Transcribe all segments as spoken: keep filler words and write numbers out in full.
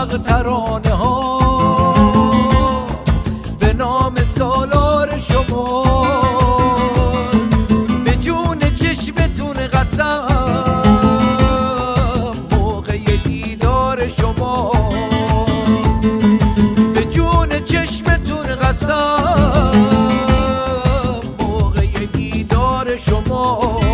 طبق ترانه ها به نام سالار شماست. به جون چشمتون قسم موقع دیدار شماست. به جون چشمتون قسم موقع دیدار شماست.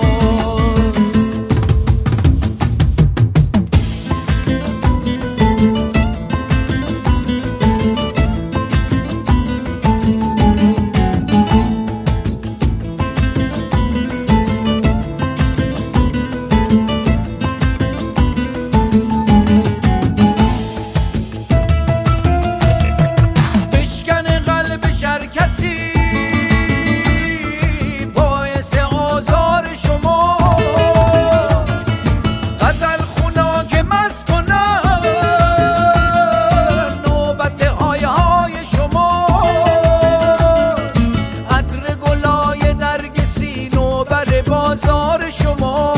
بازار شما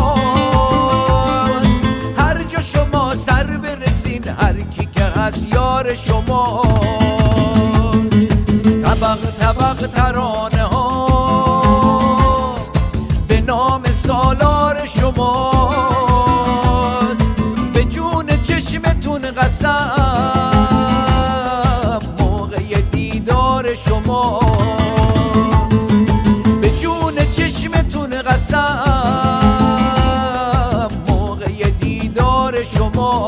هر جا شما سر برسین، هر کی که از یار شما. طبق طبق ترانه ها به نام سالار شماست. به جون چشمتون قسم موقع دیدار شما. موقع دیدار شما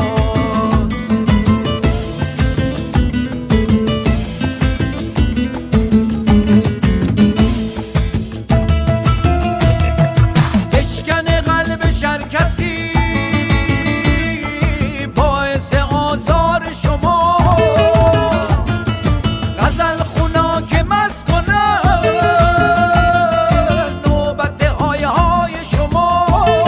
بشکن قلب شر کسی باعث آزار شما. غزل خونا که مست کنن نوبت آیه های شما.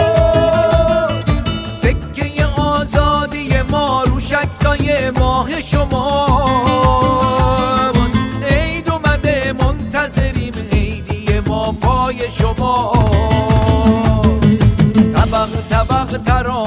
سکه آزادی ما روش عکسای ماه شما. عید اومده منتظریم، عیدی ما پای شما. طبق طبق ترانه